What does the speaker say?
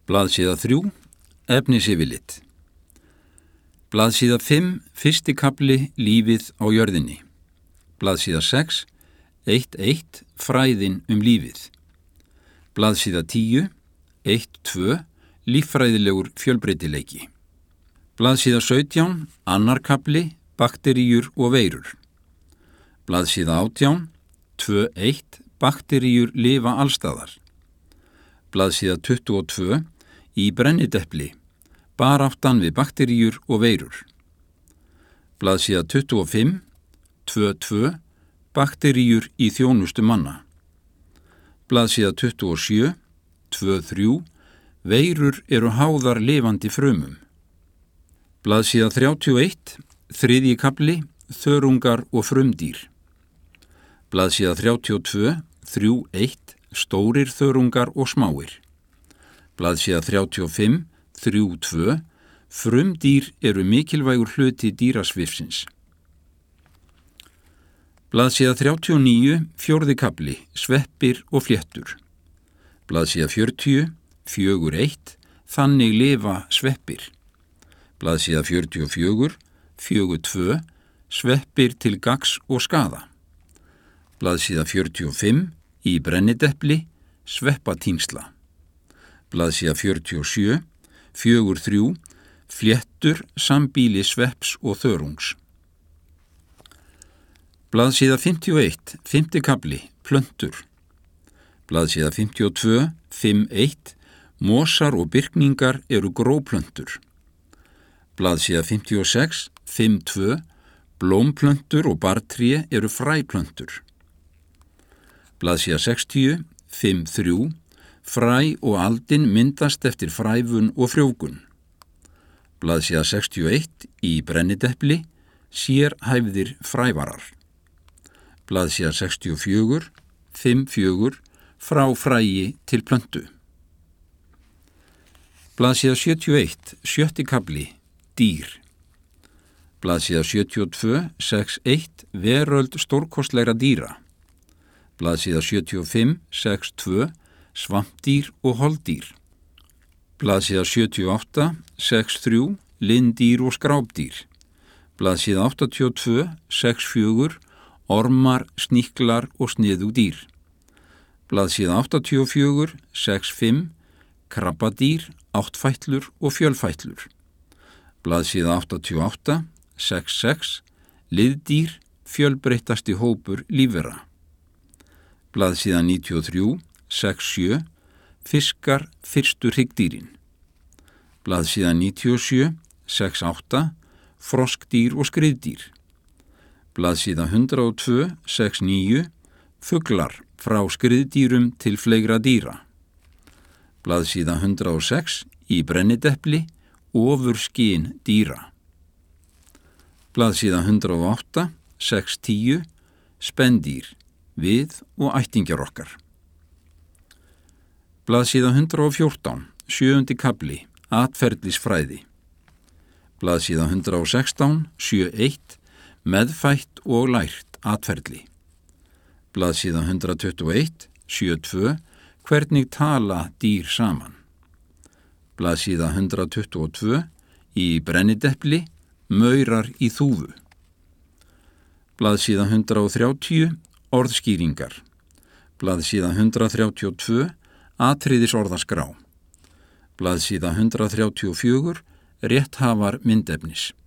Blaðsíða 3, efnisyfirlit. Blaðsíða 5, fyrsti kafli, lífið á jörðinni. Blaðsíða 6, 1.1, fræðin lífið. Blaðsíða 10, 1.2, líffræðilegur fjölbreytileiki. Blaðsíða 17, annar kafli, bakteríur og veirur. Blaðsíða 18, 2.1, bakteríur lifa allstaðar. Blaðsíða 22, í brennidepli, baráttan við bakteríur og veirur. Blaðsíða 25, 2.2, bakteríur í þjónustu manna. Blaðsíða 27, 2.3, veirur eru háðar lifandi frumum. Blaðsíða 31, þriðji kafli, þörungar og frumdýr. Blaðsíða 32, 3.1, stórir þörungar og smáir. Blaðsíða 35, 3.2, frumdýr eru mikilvægur hluti dýrasvifsins. Blaðsíða 39, fjórði kafli, sveppir og fléttur. Blaðsíða 40, 4.1, þannig lifa sveppir. Blaðsíða 44, 4.2, sveppir til gagns og skaða. Blaðsíða 45, í brennidepli, sveppatínsla. Blaðsíða 47, 4.3, fléttur, sambýli svepps og þörungs. Blaðsíða 51, 5. kafli, plöntur. Blaðsíða 52, 5.1, mosar og birkningar eru gróplöntur. Blaðsíða 56, 5.2, blómplöntur og bartré eru fræplöntur. Blaðsíða 60, 5.3, fræ og aldin myndast eftir fræfun og frjóvgun. Blaðsíða 61, í brennidepli, sérhæfðir frævarar. Blaðsíða 64, 5.4, frá fræi til plöntu. Blaðsíða 71, 7. kafli, dýr. Blaðsíða 72, 6.1, veröld stórkostlegra dýra. Blaðsíða 75, 6.2, svampdýr og holdýr. Blaðsíða 78, 6.3, linddýr og skrápdýr. Blaðsíða 82, 6.4, ormar, sníklar og sniðugdýr. Blaðsíða 84, 6.5, krabbadýr, áttfætlur og fjölfætlur. Blaðsíða 88, 6.6, liðdýr, fjölbreyttasti hópur lífvera. Blaðsíða 93, 6.7, fiskar, fyrstu hryggdýrin. Blaðsíða 97, 6.8, froskdýr og skriðdýr. Blaðsíða 102, 6.9, fuglar, frá skriðdýrum til fleira dýra. Blaðsíða 106, í brennidepli, ofurskyn dýra. Blaðsíða 108, 6.10, spendýr, við og ættingjar okkar. Blaðsíða 114, 7. kafli, atferlisfræði. Blaðsíða 116, 7.1, meðfætt og lært atferli. Blaðsíða 121, 7.2, hvernig tala dýr saman. Blaðsíða 122, í brennidepli, maurar í þúfu. Blaðsíða 130, orðskýringar. Blaðsíða 132, atriðisorðaskrá. Blaðsíða 134, rétthafar myndefnis.